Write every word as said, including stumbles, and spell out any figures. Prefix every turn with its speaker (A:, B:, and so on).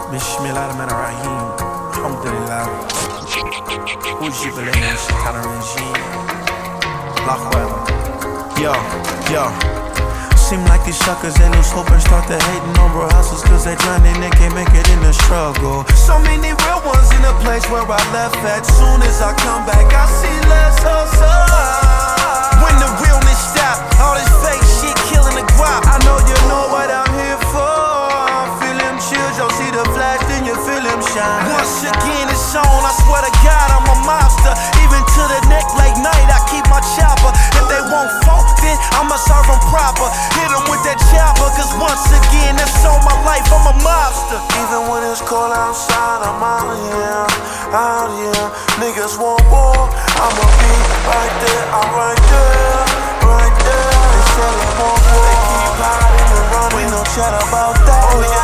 A: Bismillahirrahmanirrahim. Alhamdulillah. Uji billahi shaitanir rajim. Allahu Akbar. Yo, yo. Seem like these suckers, they lose hope and start to hating on bro hustles, cause they drowning and can't make it in the struggle. So many real ones in the place where I left at. Soon as I come back, I see less hustle. When the realness stop, all this fake shit killing the guap. I know you know what I'm here for. Feel them chills, y'all see the flash, then you feel them shine. Once again it's on, I swear to God I'm a mobster. Even to the neck late night, I keep my chopper. If they won't folk, then I'ma serve them proper. Hit them with that chopper, cause once again that's on my life, I'm a mobster. Even when it's cold outside, I'm out here, out here. Niggas want war, I'ma be right there, I'm right there, right there. They say they want war, they keep hiding and running, we no chat about that. Oh, yeah.